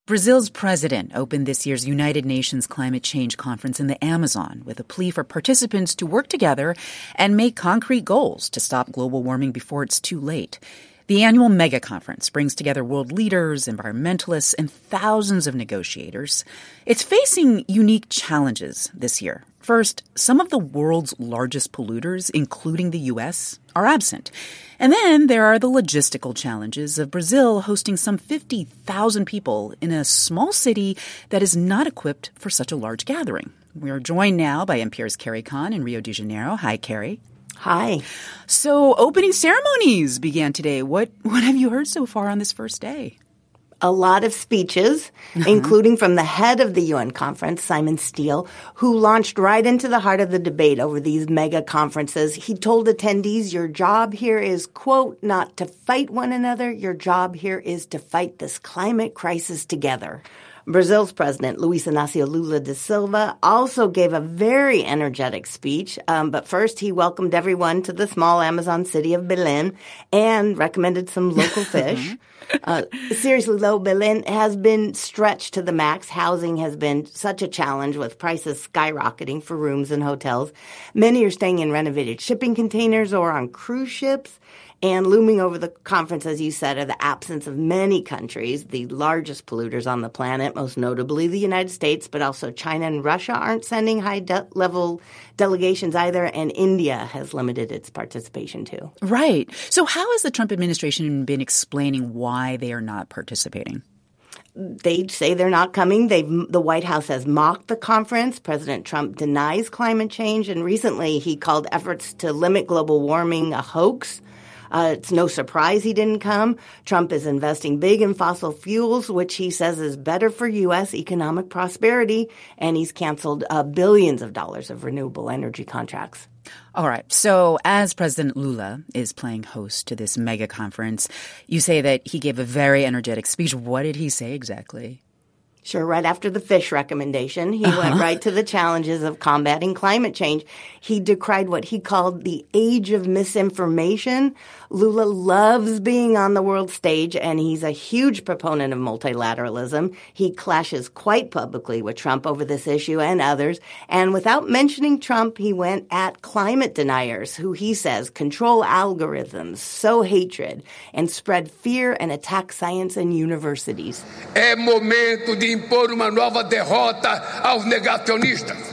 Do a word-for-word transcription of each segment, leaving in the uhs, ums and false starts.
Brazil's president opened this year's United Nations Climate Change Conference in the Amazon with a plea for participants to work together and make concrete goals to stop global warming before it's too late. The annual mega conference brings together world leaders, environmentalists, and thousands of negotiators. It's facing unique challenges this year. First, some of the world's largest polluters, including the U S, are absent. And then there are the logistical challenges of Brazil hosting some fifty thousand people in a small city that is not equipped for such a large gathering. We are joined now by N P R's Carrie Kahn in Rio de Janeiro. Hi, Carrie. Hi. So opening ceremonies began today. What what have you heard so far on this first day? A lot of speeches, uh-huh. including from the head of the U N conference, Simon Steele, who launched right into the heart of the debate over these mega conferences. He told attendees, your job here is, quote, not to fight one another. Your job here is to fight this climate crisis together. Brazil's president, Luiz Inácio Lula da Silva, also gave a very energetic speech. Um, but first, he welcomed everyone to the small Amazon city of Belém and recommended some local fish. Uh, seriously, though, Belém has been stretched to the max. Housing has been such a challenge with prices skyrocketing for rooms and hotels. Many are staying in renovated shipping containers or on cruise ships. And looming over the conference, as you said, are the absence of many countries, the largest polluters on the planet, most notably the United States, but also China and Russia aren't sending high-level de- delegations either, and India has limited its participation too. Right. So how has the Trump administration been explaining why they are not participating? They say they're not coming. They've, the White House has mocked the conference. President Trump denies climate change, and recently he called efforts to limit global warming a hoax. Uh, it's no surprise he didn't come. Trump is investing big in fossil fuels, which he says is better for U S economic prosperity, and he's canceled uh, billions of dollars of renewable energy contracts. All right. So as President Lula is playing host to this mega conference, you say that he gave a very energetic speech. What did he say exactly? Sure. Right after the fish recommendation, he uh-huh. went right to the challenges of combating climate change. He decried what he called the age of misinformation. Lula loves being on the world stage, and he's a huge proponent of multilateralism. He clashes quite publicly with Trump over this issue and others. And without mentioning Trump, he went at climate deniers, who he says control algorithms, sow hatred, and spread fear and attack science and universities. É momento de impor uma nova derrota aos negacionistas.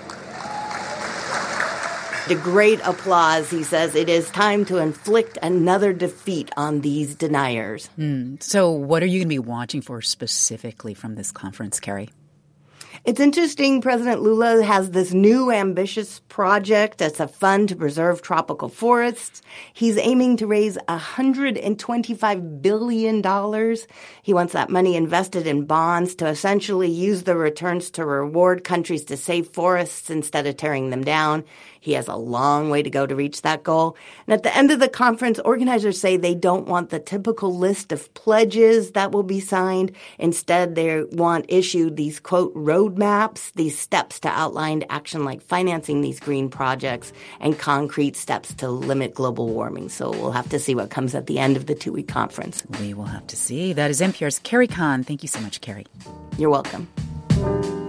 To great applause, he says it is time to inflict another defeat on these deniers. Mm. So what are you going to be watching for specifically from this conference, Carrie? It's interesting. President Lula has this new ambitious project. It's a fund to preserve tropical forests. He's aiming to raise one hundred twenty-five billion dollars. He wants that money invested in bonds to essentially use the returns to reward countries to save forests instead of tearing them down. He has a long way to go to reach that goal. And at the end of the conference, organizers say they don't want the typical list of pledges that will be signed. Instead, they want issued these, quote, roadmaps, these steps to outline action like financing these green projects and concrete steps to limit global warming. So we'll have to see what comes at the end of the two-week conference. We will have to see. That is N P R's Carrie Kahn. Thank you so much, Carrie. You're welcome.